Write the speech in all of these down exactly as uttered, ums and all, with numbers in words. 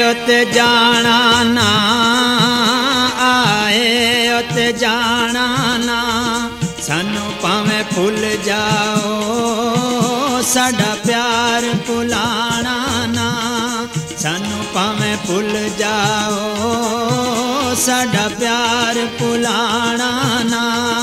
उते जाना ना, आए उते जाना ना, सानू भावें भुल जाओ साडा प्यार भुलाना ना, सानू भावें भुल जाओ साडा प्यार भुलाना ना।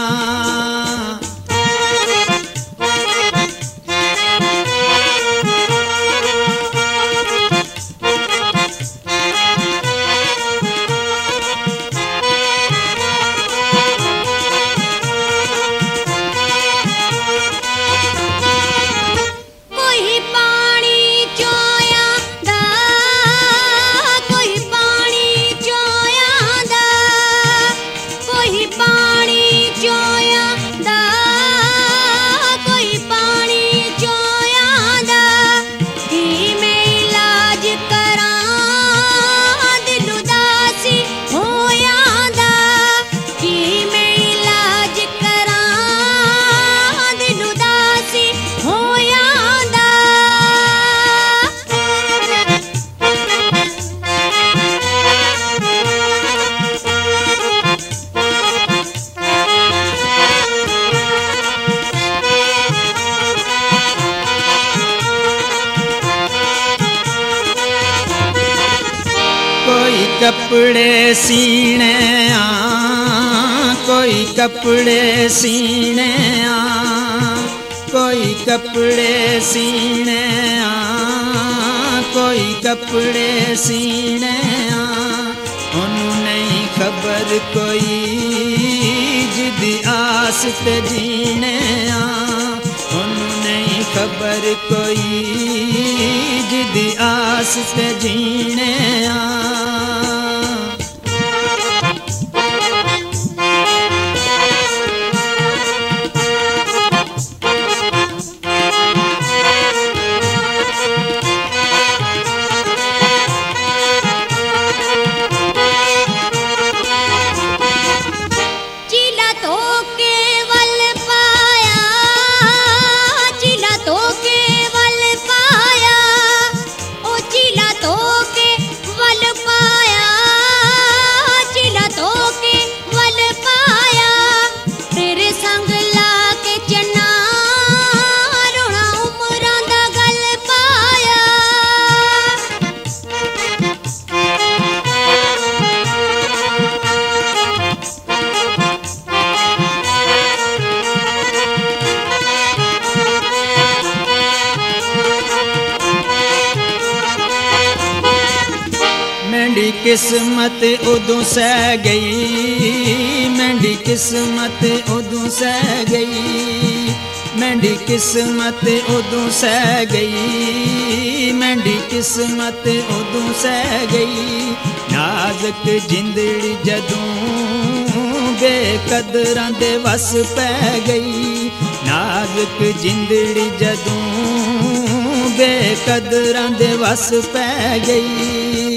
कोई कपड़े सीने आ, कोई कपड़े सीने आ, कोई कपड़े सीने आ, कोई कपड़े सीने आ, उन्हों नहीं खबर कोई जिदी आस ते जीने आ, उन्हों नहीं खबर कोई जिदी आस ते जीने आ। मेरी किस्मत उदों सह गई, मेरी किस्मत उदों सह गई, मेरी किस्मत उदों सह गई, मेरी किस्मत उदों सह गई। नाज़ुक जिंदड़ी जदों बेकदरां दे वस पै गई, नाज़ुक जिंदड़ी जदों बेकदरां दे वस पै गई।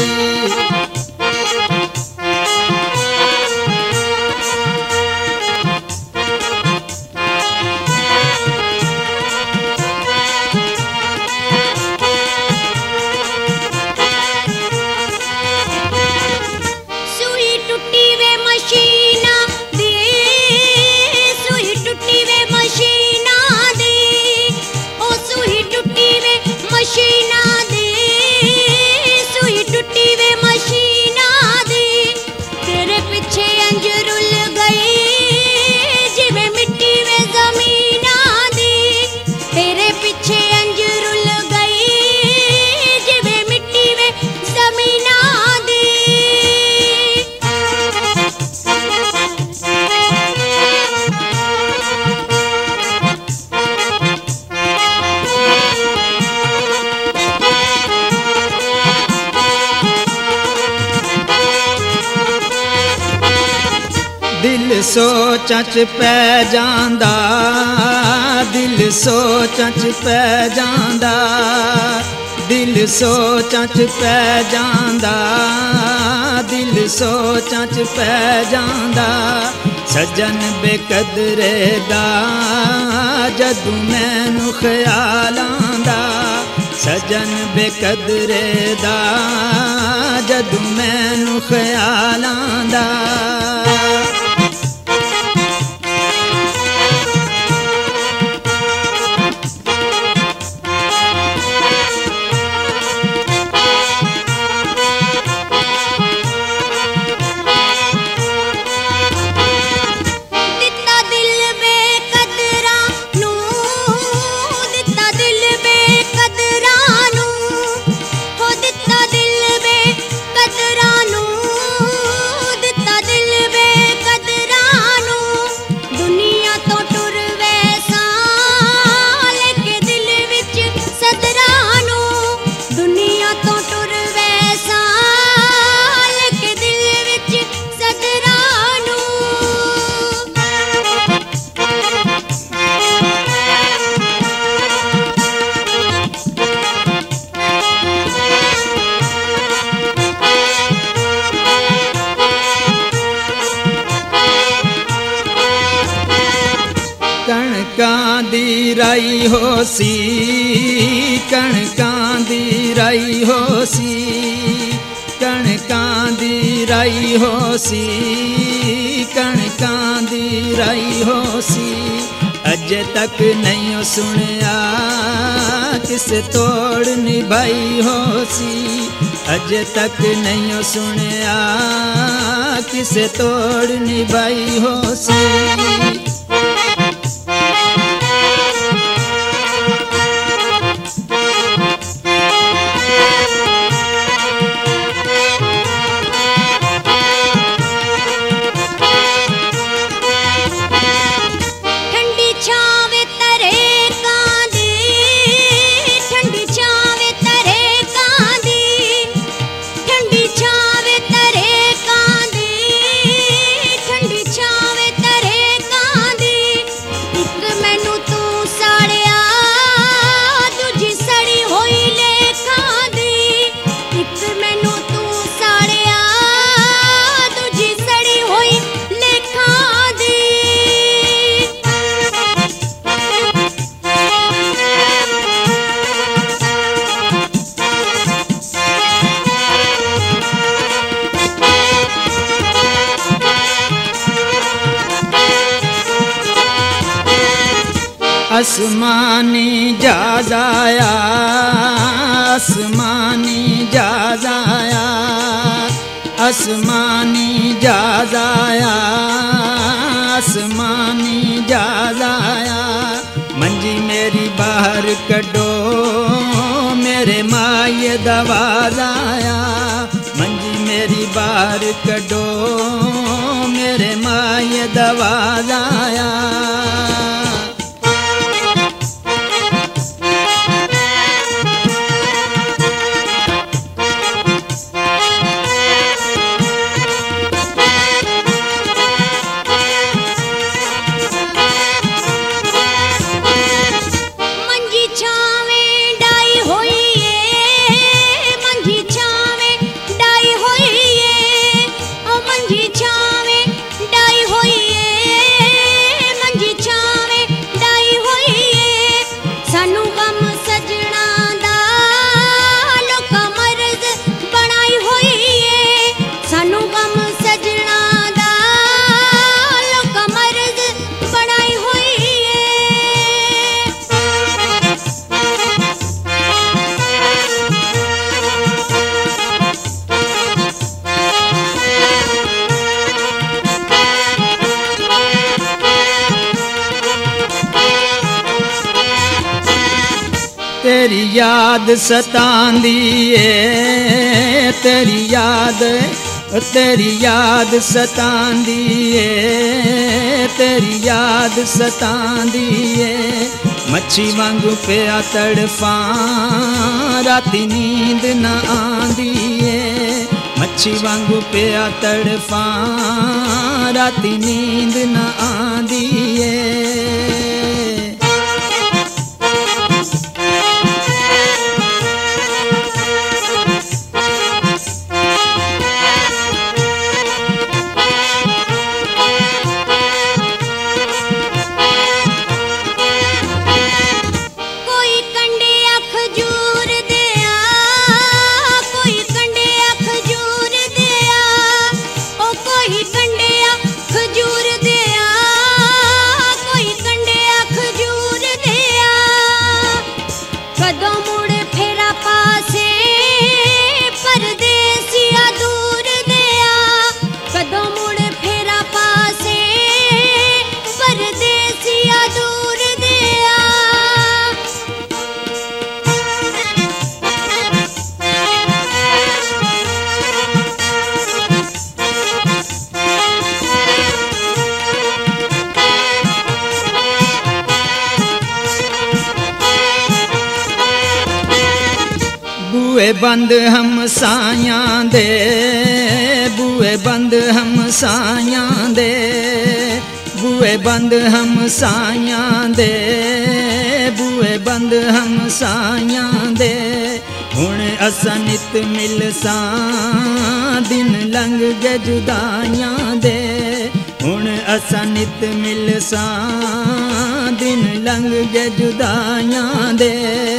दिल सोचां च पै जांदा, दिल सोचां च पै जांदा, दिल सोचां च पै जांदा, दिल सोचां च पै जांदा। सजन बेकदरे दा जदों मैनू ख्याल आंदा, सजन बेकदरे दा जदू मैनू ख्याल आंदा। कणकां दी राई होसी, कणकां दी राई होसी, कणकां दी राई होसी, कणकां दी राई होसी। अजे तक नहीं सुनिया किसे तोड़ निभाई होसी, अजे तक नहीं सुनिया किसे तोड़ निभाई होसी। आसमानी जाजाया, आसमानी जाजाया, आसमानी जाजाया, आसमानी जाजाया। मंजी मेरी बाहर कड्डो मेरे माये दवाज आया, मंजी मेरी बाहर कड्डो मेरे माये दवाज आया। तेरी याद सतांदी है, तेरी याद, तेरी याद सतांदी है, तेरी याद सतांदी है। मच्छी वांगू पिया तड़फां राती नींद न आंदी है, मच्छी वांगू पिया तड़फां राती नींद न आंदी है। कोई कंडिया खजूर बूए बंद हम सायां दे, बूए बंद हम सायां दे, बूए बंद हम सायां दे, बूए बंद हम सायां दे। हुण असां नित मिलसां दिन लंघ गए जुदाइयां दे, हुण असां नित मिलसां दिन लंघ गए जुदाइयां दे।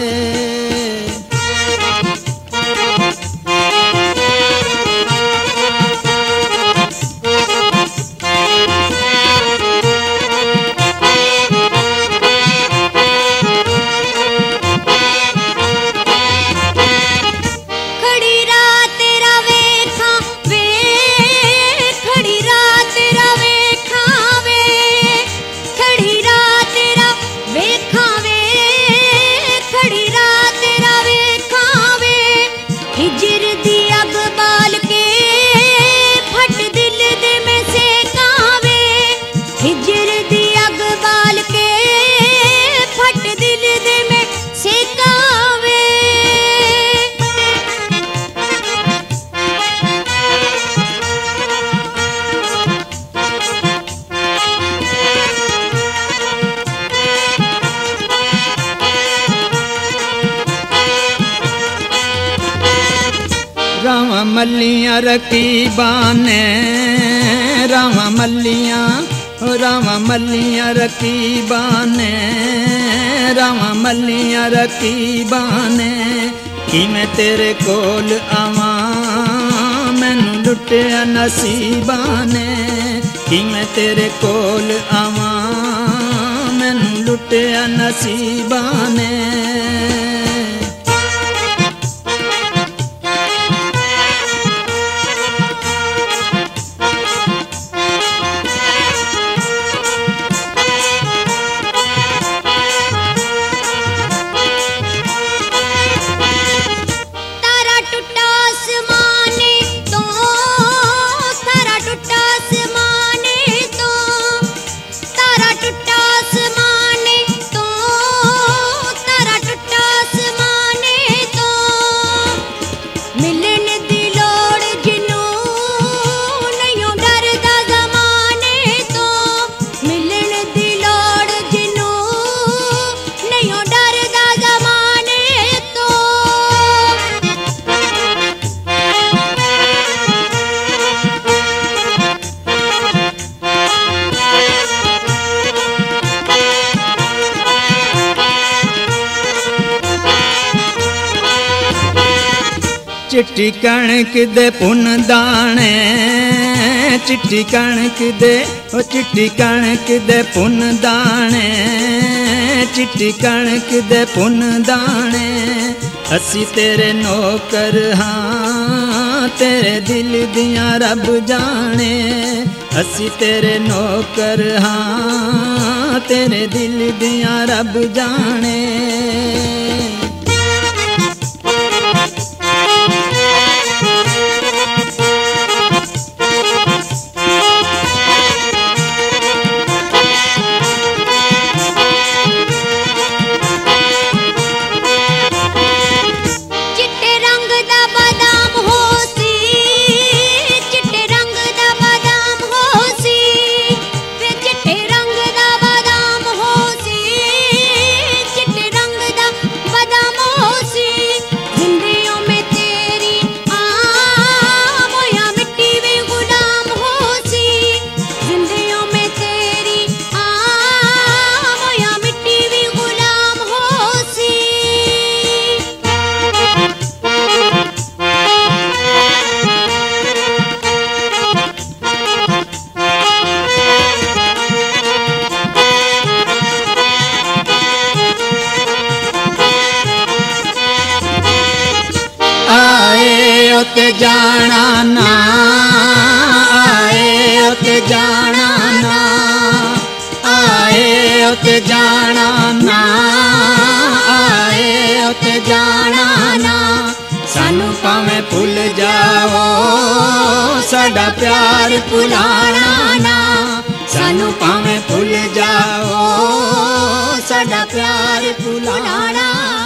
रावां मल्लियां रकीबां ने, रावां मल्लियां, रावां मल्लियां रकीबां ने, रावां मल्लियां रकीबां ने। कि मैं तेरे कोल आवां मैनू लुटिया नसीबां ने, कि मैं तेरे कोल आवां मैनू लुटिया नसीबां ने। चिट्टी कणक दे पुन दाने, चिट्टी कणक दे ओ चिट्टी कणक दे पुन दाने, चिट्टी कणक दे पुन दाने। असी तेरे नौकर हाँ तेरे दिल दियां रब जाने, असी तेरे नौकर हाँ तेरे दिल दियां रब जाने। ते जाना ना, आए ते जाना ना, आए ते जाना ना, आए ते जाना ना। सानू भावें भुल जाओ साडा प्यार भुलाना ना, सानू भावें भुल जाओ साडा प्यार भुलाना।